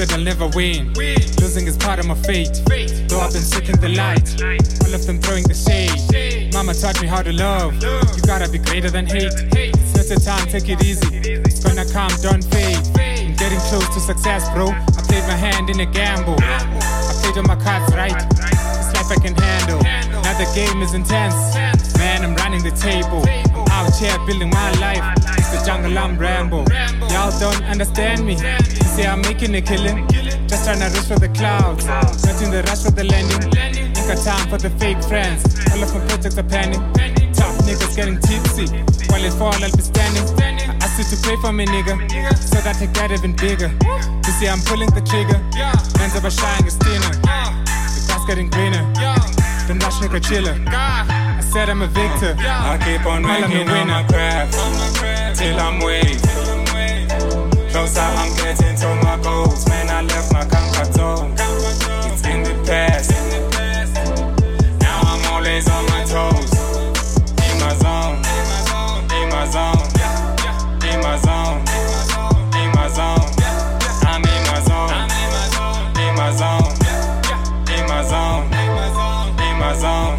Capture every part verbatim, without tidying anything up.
said I'll never win. Losing is part of my fate. Though I've been sick in the light, all of them throwing the shade. Mama taught me how to love. You gotta be greater than hate. It's a time, take it easy. It's gonna come, don't fade. I'm getting close to success, bro. I played my hand in a gamble. I played all my cards right. This life I can handle. Now the game is intense. Man, I'm running the table. I'm out here building my life. It's the jungle, I'm Rambo. Y'all don't understand me. You see I'm making a killing. Just trying to reach for the clouds. Not in the rush for the landing. Ain't got time for the fake friends. All of my projects are panning. Tough niggas getting tipsy. While it fall, I'll be standing. I asked you to pray for me, nigga, so that I get even bigger. You see I'm pulling the trigger. Man's over shying is thinner. The grass getting greener. Don't rush, nigga, chiller. I said I'm a victor. I keep on making on my craft till I'm weak. Closer I'm getting to my goals. Man, I left my comfort zone. It's in the past. Now I'm always on my toes. In my zone, in my zone, in my zone, in my zone. I'm in my zone, in my zone, in my zone, in my zone.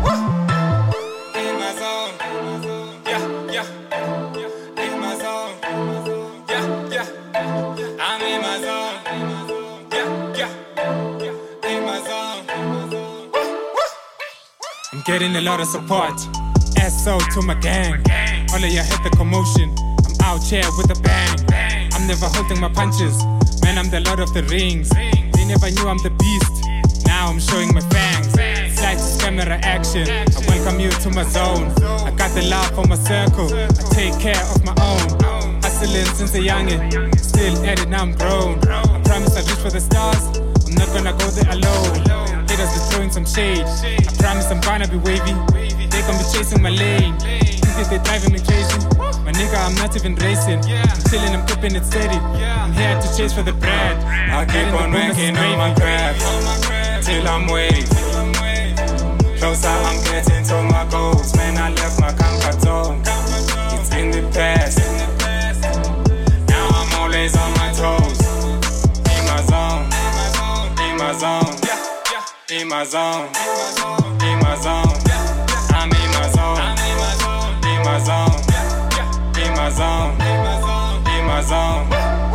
Getting a lot of support. S O to my gang. All of you hit the commotion. I'm out here with a bang. I'm never holding my punches. Man, I'm the Lord of the Rings. They never knew I'm the beast. Now I'm showing my fangs. Slight camera action. I welcome you to my zone. I got the love for my circle. I take care of my own. Hustling since a youngin'. Still at it, now I'm grown. I promise I'll reach for the stars. I'm not gonna go there alone. Haters be throwing some shade. I promise I'm gonna be wavy. They gon' be chasing my lane. Think they driving me crazy. My nigga, I'm not even racing. I'm chilling, I'm keeping it steady. I'm here to chase for the bread. I keep on making on my craft till I'm weak. Closer I'm getting to my goals. Man, I left my comfort zone. It's in the past. Now I'm always on my toes. In my zone, in my zone. In my zone, in my zone, I'm in my zone, in my zone, in my zone, in my zone, in my zone.